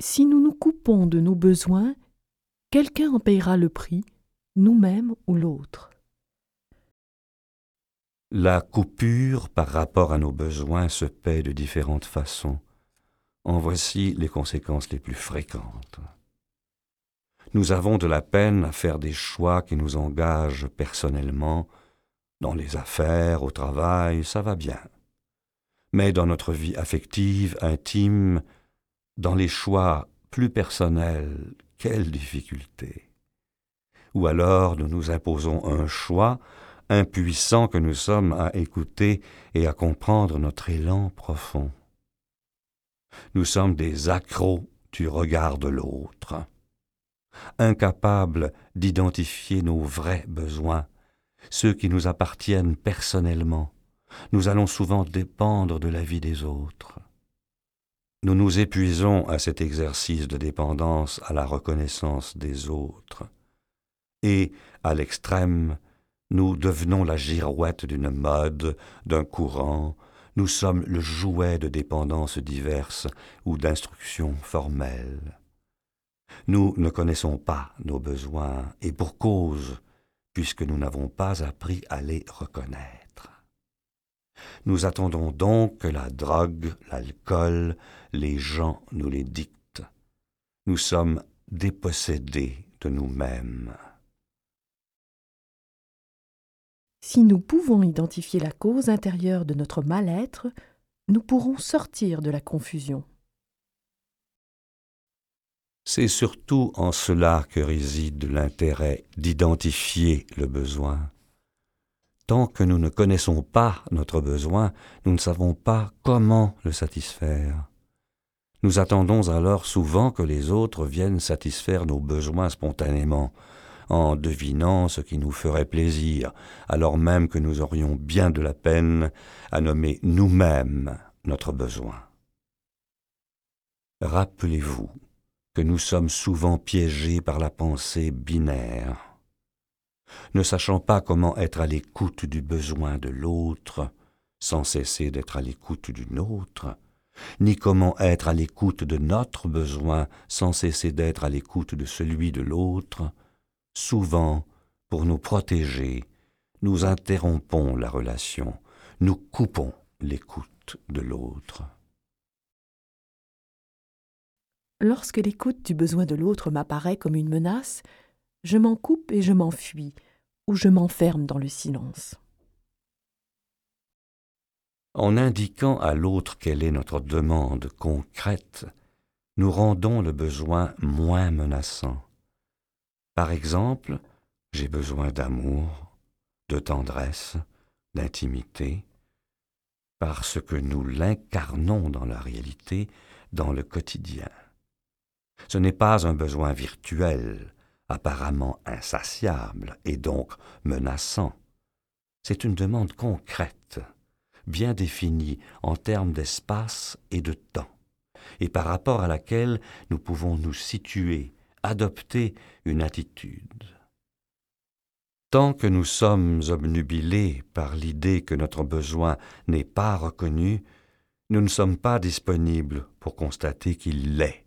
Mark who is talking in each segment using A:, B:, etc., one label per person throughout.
A: Si nous nous coupons de nos besoins, quelqu'un en payera le prix, nous-mêmes ou l'autre.
B: La coupure par rapport à nos besoins se paie de différentes façons. En voici les conséquences les plus fréquentes. Nous avons de la peine à faire des choix qui nous engagent personnellement. Dans les affaires, au travail, ça va bien. Mais dans notre vie affective, intime, dans les choix plus personnels, quelle difficulté! Ou alors nous nous imposons un choix, impuissants que nous sommes à écouter et à comprendre notre élan profond. Nous sommes des accros du regard de l'autre, incapables d'identifier nos vrais besoins, ceux qui nous appartiennent personnellement. Nous allons souvent dépendre de la vie des autres. Nous nous épuisons à cet exercice de dépendance à la reconnaissance des autres. Et, à l'extrême, nous devenons la girouette d'une mode, d'un courant. Nous sommes le jouet de dépendances diverses ou d'instructions formelles. Nous ne connaissons pas nos besoins, et pour cause, puisque nous n'avons pas appris à les reconnaître. Nous attendons donc que la drogue, l'alcool, les gens nous les dictent. Nous sommes dépossédés de nous-mêmes.
A: Si nous pouvons identifier la cause intérieure de notre mal-être, nous pourrons sortir de la confusion.
B: C'est surtout en cela que réside l'intérêt d'identifier le besoin. Tant que nous ne connaissons pas notre besoin, nous ne savons pas comment le satisfaire. Nous attendons alors souvent que les autres viennent satisfaire nos besoins spontanément, en devinant ce qui nous ferait plaisir, alors même que nous aurions bien de la peine à nommer nous-mêmes notre besoin. Rappelez-vous que nous sommes souvent piégés par la pensée binaire. Ne sachant pas comment être à l'écoute du besoin de l'autre, sans cesser d'être à l'écoute du nôtre, ni comment être à l'écoute de notre besoin sans cesser d'être à l'écoute de celui de l'autre, souvent, pour nous protéger, nous interrompons la relation, nous coupons l'écoute de l'autre.
A: Lorsque l'écoute du besoin de l'autre m'apparaît comme une menace, je m'en coupe et je m'enfuis, ou je m'enferme dans le silence.
B: En indiquant à l'autre quelle est notre demande concrète, nous rendons le besoin moins menaçant. Par exemple, j'ai besoin d'amour, de tendresse, d'intimité, parce que nous l'incarnons dans la réalité, dans le quotidien. Ce n'est pas un besoin virtuel, apparemment insatiable et donc menaçant. C'est une demande concrète, bien définie en termes d'espace et de temps, et par rapport à laquelle nous pouvons nous situer, adopter une attitude. Tant que nous sommes obnubilés par l'idée que notre besoin n'est pas reconnu, nous ne sommes pas disponibles pour constater qu'il l'est.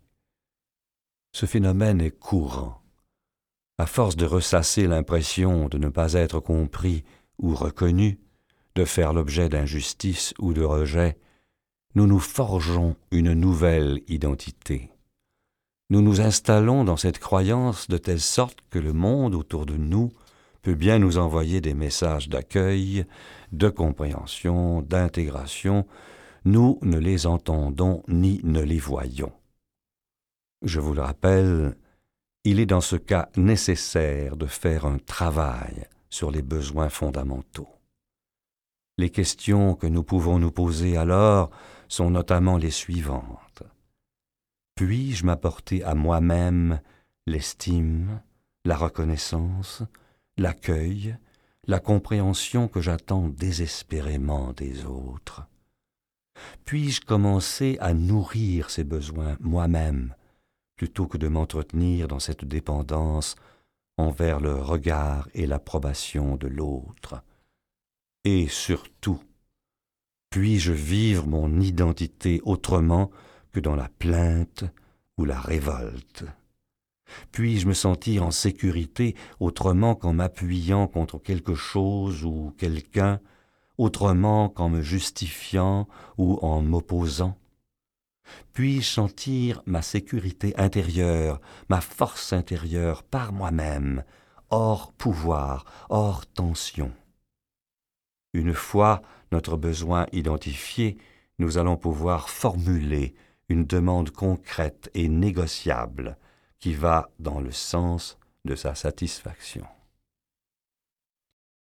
B: Ce phénomène est courant. À force de ressasser l'impression de ne pas être compris ou reconnu, de faire l'objet d'injustice ou de rejet, nous nous forgeons une nouvelle identité. Nous nous installons dans cette croyance de telle sorte que le monde autour de nous peut bien nous envoyer des messages d'accueil, de compréhension, d'intégration. Nous ne les entendons ni ne les voyons. Je vous le rappelle, il est dans ce cas nécessaire de faire un travail sur les besoins fondamentaux. Les questions que nous pouvons nous poser alors sont notamment les suivantes. Puis-je m'apporter à moi-même l'estime, la reconnaissance, l'accueil, la compréhension que j'attends désespérément des autres? Puis-je commencer à nourrir ces besoins moi-même, plutôt que de m'entretenir dans cette dépendance envers le regard et l'approbation de l'autre? Et surtout, puis-je vivre mon identité autrement que dans la plainte, ou la révolte? Puis-je me sentir en sécurité autrement qu'en m'appuyant contre quelque chose ou quelqu'un, autrement qu'en me justifiant ou en m'opposant? Puis-je sentir ma sécurité intérieure, ma force intérieure par moi-même, hors pouvoir, hors tension? Une fois notre besoin identifié, nous allons pouvoir formuler une demande concrète et négociable qui va dans le sens de sa satisfaction.